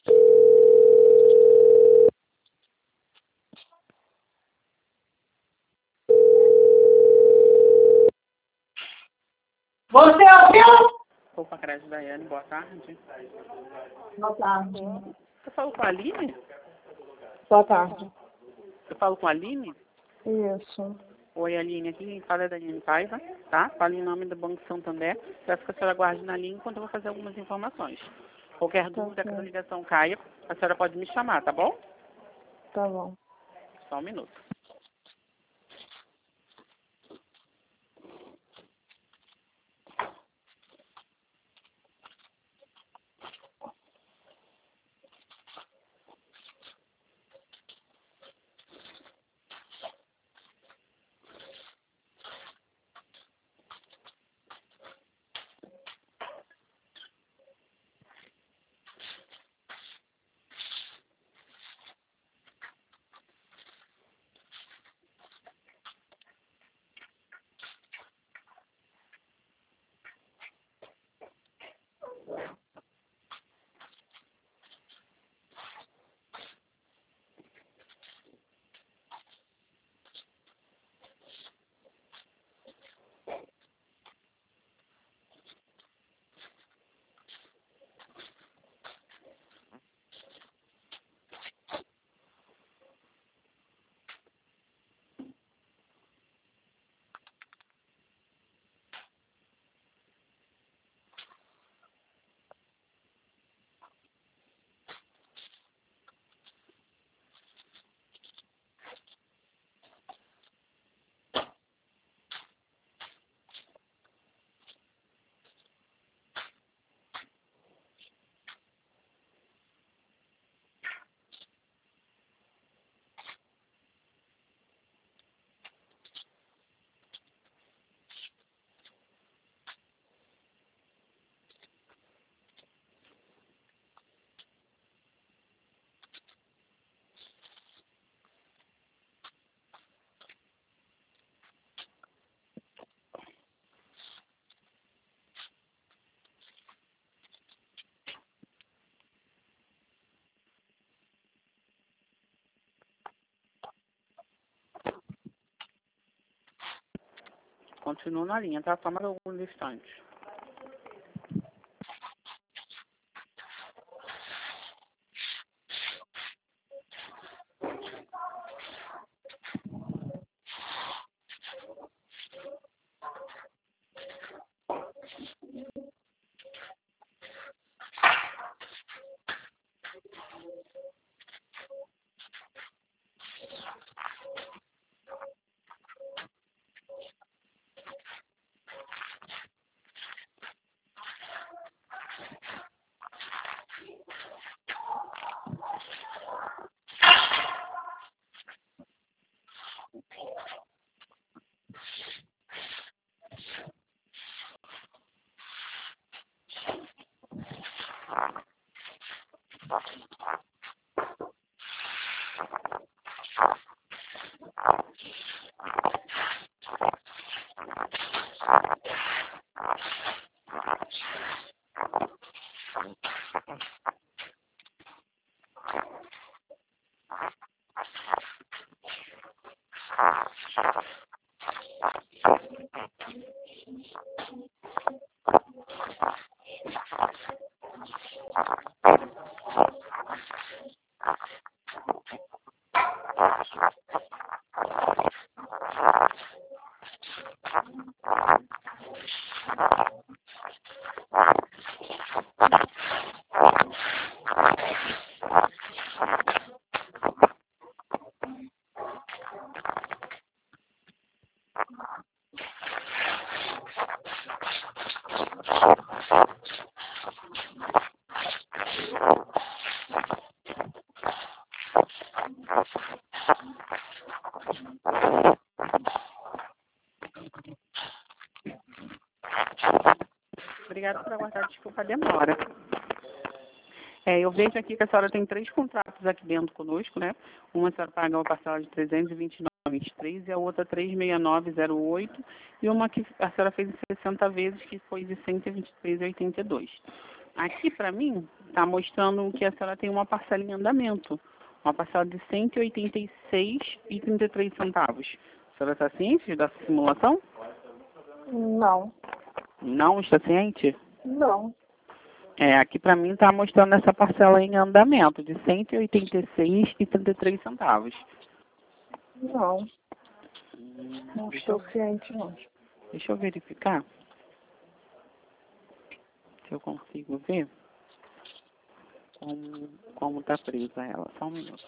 Você ouviu? Opa, Crédito Daiane, boa tarde. Boa tarde. Eu falo com a Aline? Boa tarde. Eu falo com a Aline? Isso. Oi, Aline, aqui quem fala é Daiane Paiva, tá? Falo em nome do Banco Santander. Peço que a senhora guarde na linha enquanto eu vou fazer algumas informações. Qualquer dúvida que a ligação caia, a senhora pode me chamar, tá bom? Tá bom. Só um minuto. Continuo na linha, tá? Só mais alguns instantes. Obrigada por aguardar, desculpa a demora. Eu vejo aqui que a senhora tem 3 contratos aqui dentro conosco, né? Uma a senhora paga uma parcela de 329,23 e a outra 369,08 e uma que a senhora fez em 60 vezes, que foi de 123,82. Aqui, para mim, está mostrando que a senhora tem uma parcela em andamento. Uma parcela de R$ 186,33. A senhora está ciente dessa simulação? Não. Não está ciente? Não. Aqui para mim está mostrando essa parcela em andamento de R$ 186,33. Não. Não estou ciente, não. Deixa eu verificar se eu consigo ver como está presa ela. Só um minuto.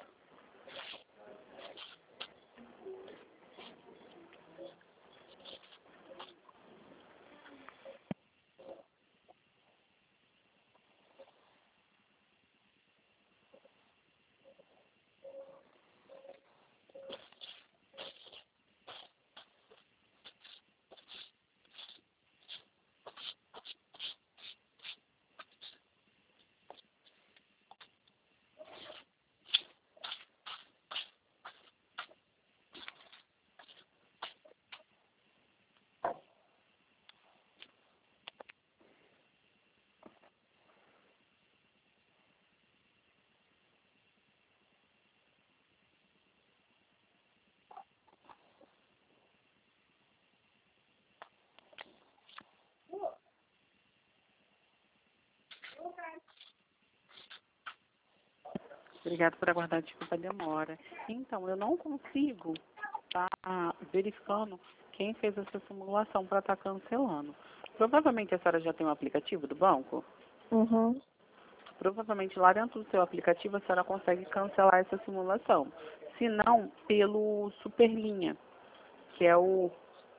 Obrigada por aguardar, desculpa a demora. Então, eu não consigo estar verificando quem fez essa simulação para estar cancelando. Provavelmente a senhora já tem um aplicativo do banco? Uhum. Provavelmente lá dentro do seu aplicativo a senhora consegue cancelar essa simulação. Se não, pelo Superlinha, que é o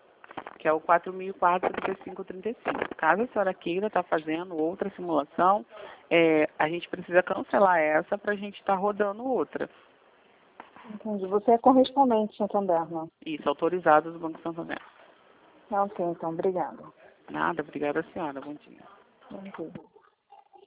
4004-3535. Caso a senhora queira estar fazendo outra simulação, a gente precisa cancelar essa para a gente estar rodando outra. Entendi. Você é correspondente, Santander, não? Isso, autorizado do Banco Santander. Ok, então. Obrigada. Nada, obrigada, senhora. Bom dia. Bom dia.